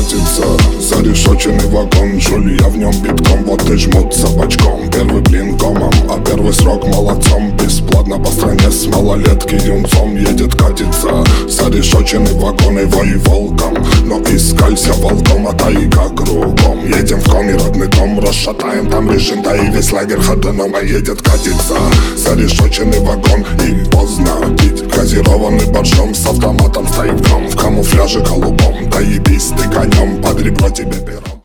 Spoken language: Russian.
катится зарешоченный вагон. Жулья в нем битком, вот и жмут собачком. Первый блин комом, а первый срок молодцом. Бесплатно по стране с малолетки юнцом. Едет, катится зарешоченный вагон, его и волком. Но искалься волком, а тайга кругом. Едем в коме, родный дом, расшатаем там режим. Да и весь лагерь ходуном, а едет, катится зарешоченный вагон. И поздно пить газированный боржом. С автоматом стоит гром, в камуфляже голубом. Да ебись ты конем, под ребро тебе пером.